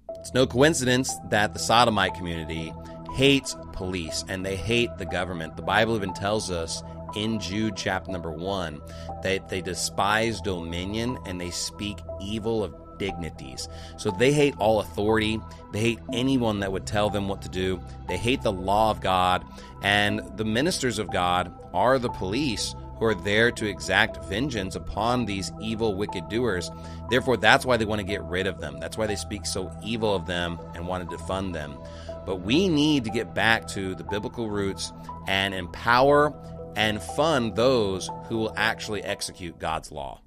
It's no coincidence that the Sodomite community hates police and they hate the government. The Bible even tells us in Jude chapter number 1 that they despise dominion and they speak evil of dignities. So they hate all authority. They hate anyone that would tell them what to do. They hate the law of God. And the ministers of God are the police who are there to exact vengeance upon these evil, wicked doers. Therefore, that's why they want to get rid of them. That's why they speak so evil of them and want to defund them. But we need to get back to the biblical roots and empower and fund those who will actually execute God's law.